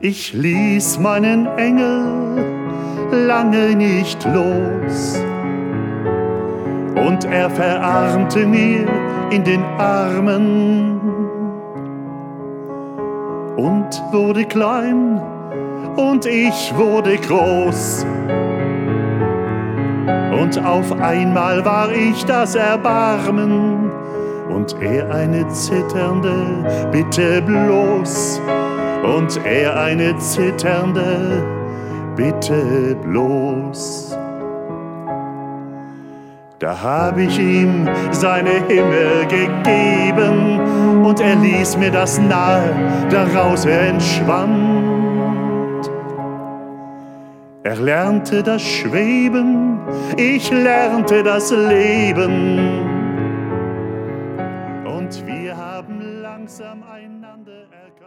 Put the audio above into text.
Ich ließ meinen Engel lange nicht los, und er verarmte mir in den Armen und wurde klein und ich wurde groß. Und auf einmal war ich das Erbarmen und er eine zitternde Bitte bloß. Und er eine zitternde Bitte bloß. Da hab ich ihm seine Himmel gegeben und er ließ mir das nahe, daraus er entschwand. Er lernte das Schweben, ich lernte das Leben und wir haben langsam einander erkannt.